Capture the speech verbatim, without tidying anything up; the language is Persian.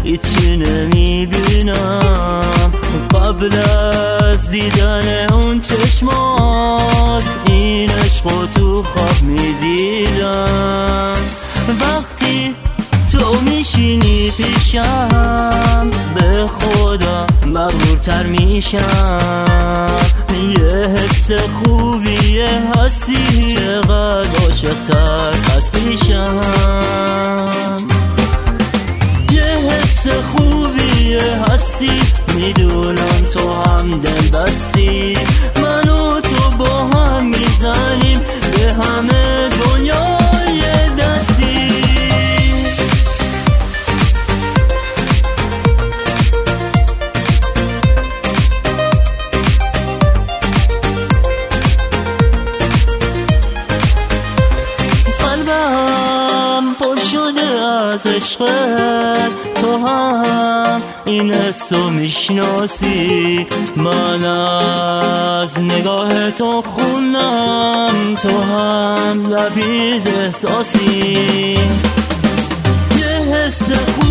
هیچی نمیبینم قبل از دیدن اون چشمات این عشقو تو خواب میدیدم. وقتی تو میشینی پیشم به خدا مغرورتر میشم. یه حس خوبیه هستی چقدر عاشق‌تر از پیشم. یه حس خوبیه هستی میدونم تو هم دل بستی. من و تو با هم میزنیم به همه دنیای دستی. پر شده از عشقت تو هم این حسو میشناسی. من از نگاه تو خونم تو هم لبیز احساسی. یه حس